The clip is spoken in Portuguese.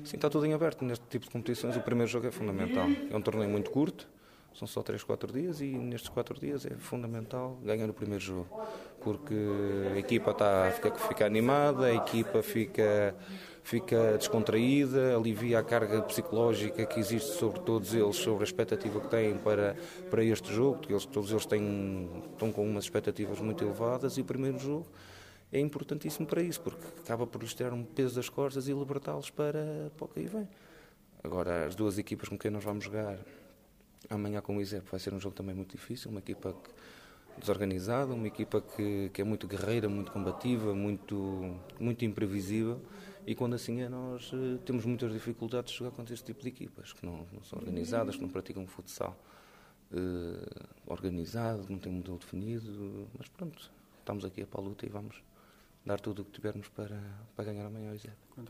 Sim, está tudo em aberto neste tipo de competições. O primeiro jogo é fundamental. É um torneio muito curto, são só 3, 4 dias e nestes 4 dias é fundamental ganhar o primeiro jogo. Porque a equipa fica animada, a equipa fica descontraída, alivia a carga psicológica que existe sobre todos eles, sobre a expectativa que têm para este jogo, porque todos eles estão com umas expectativas muito elevadas e o primeiro jogo é importantíssimo para isso, porque acaba por lhes tirar um peso das costas e libertá-los para o que aí vem. Agora, as duas equipas com quem nós vamos jogar amanhã com o ISEP vai ser um jogo também muito difícil, uma equipa desorganizada, uma equipa que é muito guerreira, muito combativa, muito imprevisível, e quando assim é nós temos muitas dificuldades de jogar contra este tipo de equipas, que não são organizadas, que não praticam futsal organizado, não tem um modelo definido, mas pronto, estamos aqui para a luta e vamos dar tudo o que tivermos para ganhar amanhã o ISEP.